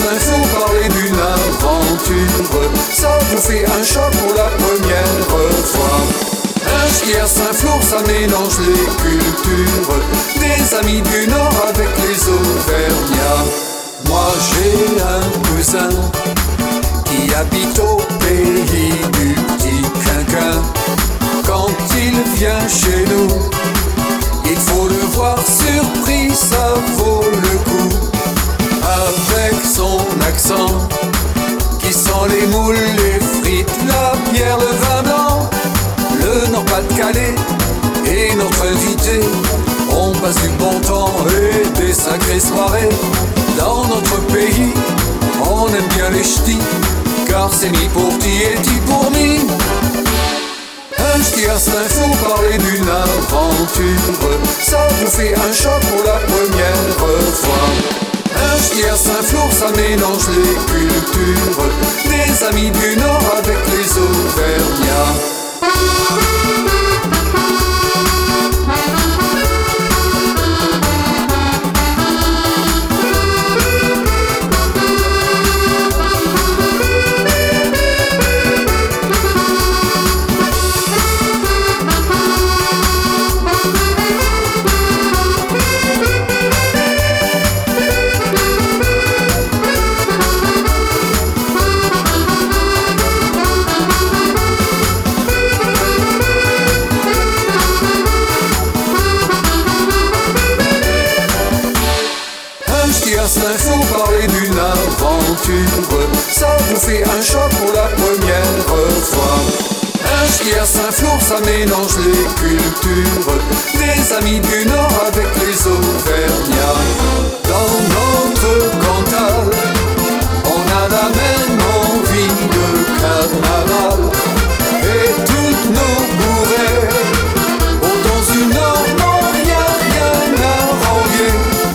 infos, parler d'une aventure. Ça vous fait un choc pour la première fois. Un ski à Saint-Flour, ça mélange les cultures. Des amis du Nord avec les Auvergnats. Moi j'ai un cousin qui habite au pays du petit quinquin. Quand il vient chez nous, il faut le voir surpris, ça vaut le coup. Avec son accent qui sent les moules, les frites, la bière, le vin blanc, le Nord-Pas-de-Calais et notre invité. On passe du bon temps et des sacrées soirées. Dans notre pays, on aime bien les ch'tis, car c'est mi pour ti et ti pour mi. Un ch'ti à Saint-Flour, parler d'une aventure. Ça vous fait un choc pour la première fois. Un ch'ti à Saint-Flour, ça mélange les cultures. Des amis du Nord avec les Auvergnats. Saint-Flour, parler d'une aventure. Ça vous fait un choc pour la première fois. Un ski à Saint-Flour, ça mélange les cultures. Des amis du Nord avec les Auvergnats. Dans notre Cantal, on a la même envie de carnaval. Et toutes nos bourrées, autant du Nord, non, rien à envier.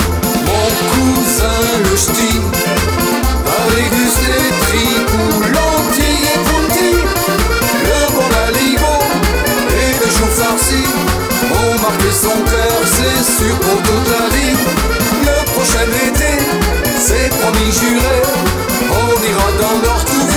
Le ch'ti a dégusté tripou, lentilles et poutine. Le bon aligot et le chou farci ont marqué son cœur, c'est sûr pour toute la vie. Le prochain été, c'est promis juré, on ira dans leur tout.